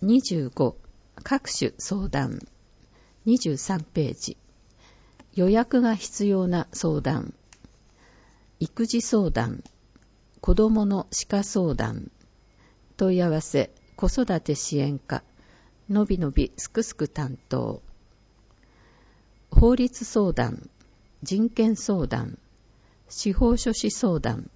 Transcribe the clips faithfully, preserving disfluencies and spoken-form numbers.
にじゅうご、各種相談。にじゅうさんページ。予約が必要な相談。育児相談。子どもの歯科相談。問い合わせ、子育て支援課。のびのびすくすく担当。法律相談。人権相談。司法書士相談。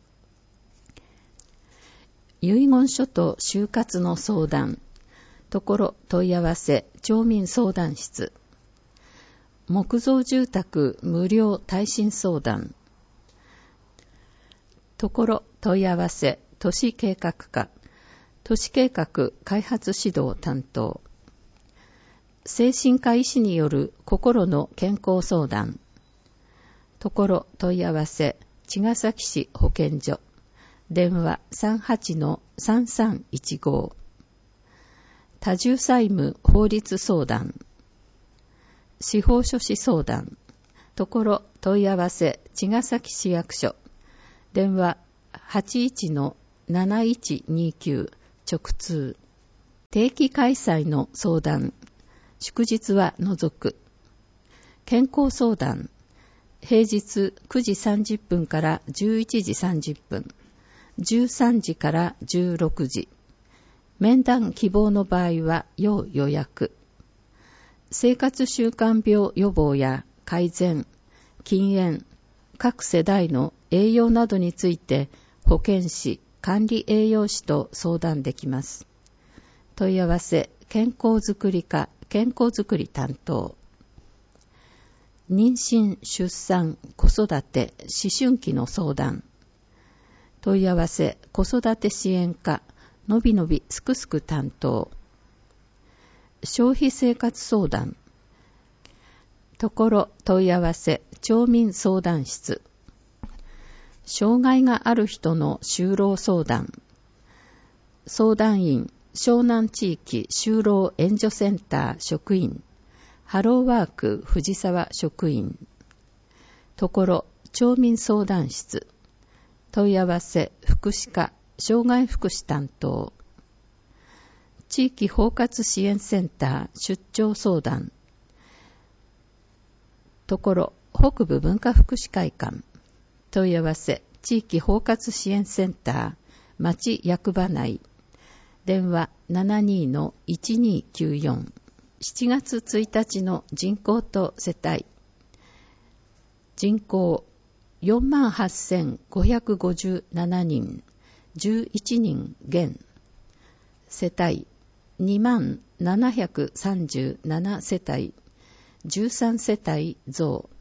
遺言書と就活の相談。ところ問い合わせ町民相談室。木造住宅無料耐震相談。ところ問い合わせ都市計画課。都市計画開発指導担当。精神科医師による心の健康相談。ところ問い合わせ茅ヶ崎市保健所。電話 さんはちのさんさんいちご。多重債務法律相談。司法書士相談。ところ問い合わせ茅ヶ崎市役所。電話 はちいちのなないちにきゅう 直通。定期開催の相談。祝日は除く。健康相談。平日くじさんじゅっぷんからじゅういちじさんじゅっぷん。じゅうさんじからじゅうろくじ。面談希望の場合は要予約。生活習慣病予防や改善、禁煙、各世代の栄養などについて保健師、管理栄養士と相談できます。問い合わせ、健康づくり課、健康づくり担当。妊娠、出産、子育て、思春期の相談。問い合わせ、子育て支援課、のびのびすくすく担当。消費生活相談。ところ問い合わせ町民相談室。障害がある人の就労相談。相談員湘南地域就労援助センター職員。ハローワーク藤沢職員。ところ町民相談室。問い合わせ福祉課障害福祉担当。地域包括支援センター出張相談。ところ北部文化福祉会館。問い合わせ地域包括支援センター町役場内。電話 ななにのいちにきゅうよん。しちがつついたちの人口と世帯。人口よんまんはっせんごひゃくごじゅうななにん。じゅういちにん減。世帯にまんななひゃくさんじゅうななせたい。じゅうさんせたい増。